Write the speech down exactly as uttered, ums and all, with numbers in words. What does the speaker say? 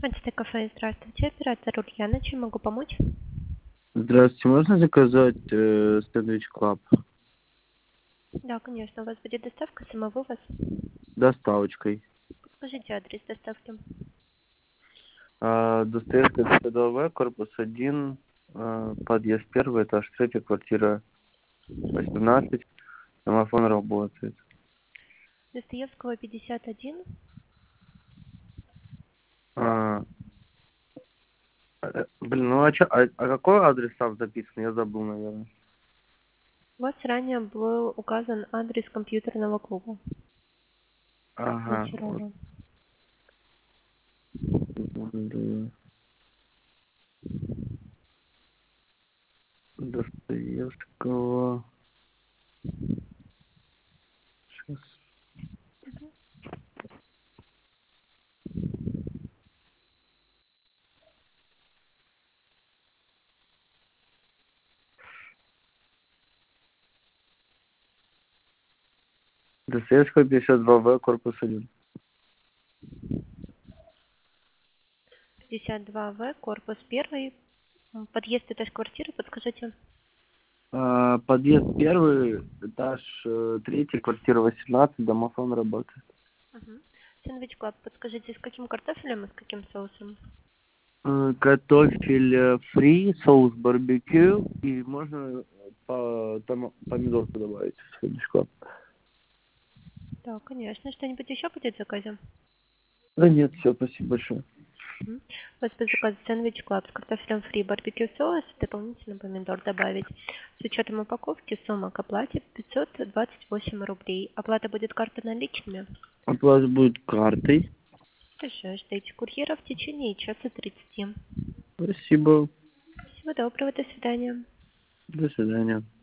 Мачта кафе, здравствуйте. Оператор Ульяна, чем могу помочь? Здравствуйте, можно заказать э, сэндвич клаб? Да, конечно. У вас будет доставка, самовывоз. Доставочкой. Подскажите адрес доставки. А, Достоевская пятьдесят два В, корпус один, а, подъезд первый, этаж третий, квартира восемнадцать. Домофон работает. Достоевского пятьдесят один. А, э, блин, ну а, чё, а, а какой адрес там записан? Я забыл, наверное. У вас ранее был указан адрес компьютерного клуба. Ага, вот. Вечерова. Секунду. Достоевского. Сейчас. Достоевского пятьдесят два В, корпус один. пятьдесят два В, корпус один. Подъезд, этаж квартиры, подскажите. А, подъезд первый, этаж э, третий, квартира восемнадцать, домофон работает. Угу. Сэндвич клаб, подскажите, с каким картофелем и с каким соусом? Э, Картофель э, фри, соус барбекю, и можно по, там, помидорку добавить в сэндвич клаб. Да, конечно. Что-нибудь еще будет в заказе? Да нет, все, спасибо большое. Мгм. У вас по заказу сэндвич клаб с картофелем фри, барбекю соус, дополнительно помидор добавить. С учетом упаковки сумма к оплате пятьсот двадцать восемь рублей. Оплата будет картой наличными. Оплата будет картой. Хорошо, ждите курьера в течение часа тридцати. Спасибо. Всего доброго, до свидания. До свидания.